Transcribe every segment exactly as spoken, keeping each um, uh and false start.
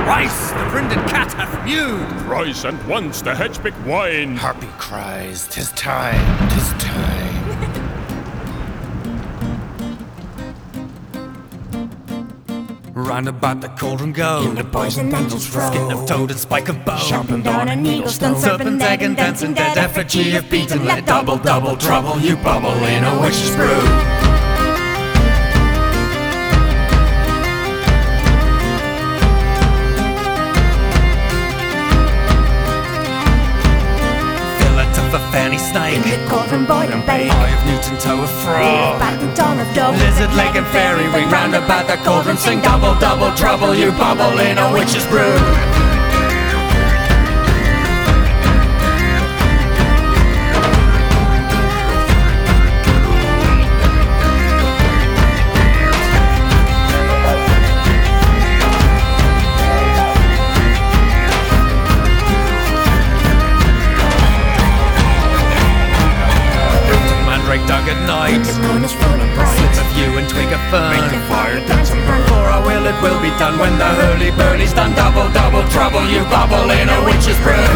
Thrice the brinded cat hath mewed. Thrice and once the hedgepick whined. Harpy cries, "'Tis time, 'tis time." Round about the cauldron go. In the poison angels roll. Skin of toad and spike of bone. Sharpened on an eagle's stone. Serpent, egg, and dancing dead. Effigy of beaten lead. Double, double trouble. You bubble in a witch's brew. A fanny snake. In the cauldron boil and bake. Eye of Newton, toe of frog. Back the dawn of dog. Lizard leg and fairy ring. Round about the cauldron sing. Double, double trouble. You bubble in a witch's brew. Dug at night. The moon is full and bright. Slip of yew and twig of fern. Make the fire dance and burn. For our will it will be done when the hurly-burly's done. Double, double trouble. You bubble in a witch's brew.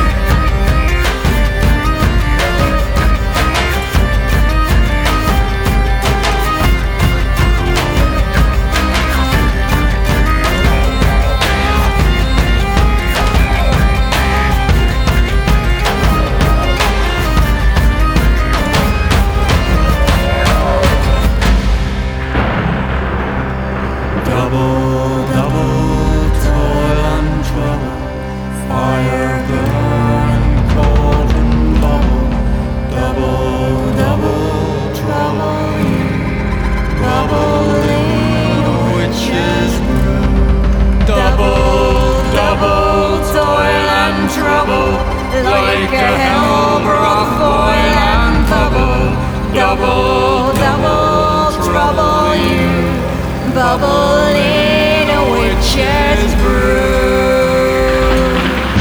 Double, double toil and trouble, fire burn, cauldron bubble. Double, double trouble you, bubble in a witch's brew. Double, double toil and trouble, like a hell-brought foil and bubble. Double, double trouble you, bubble in a witch's brew.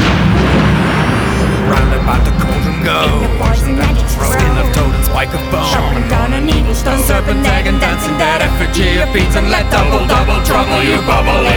Round about the cauldron go. In the poison angels roll. Skin of toad and spike of bone. Sharpened on an eagle's stone. Serpent, egg, and dancing dead. Effigy of beaten lead. Double, double trouble. You bubble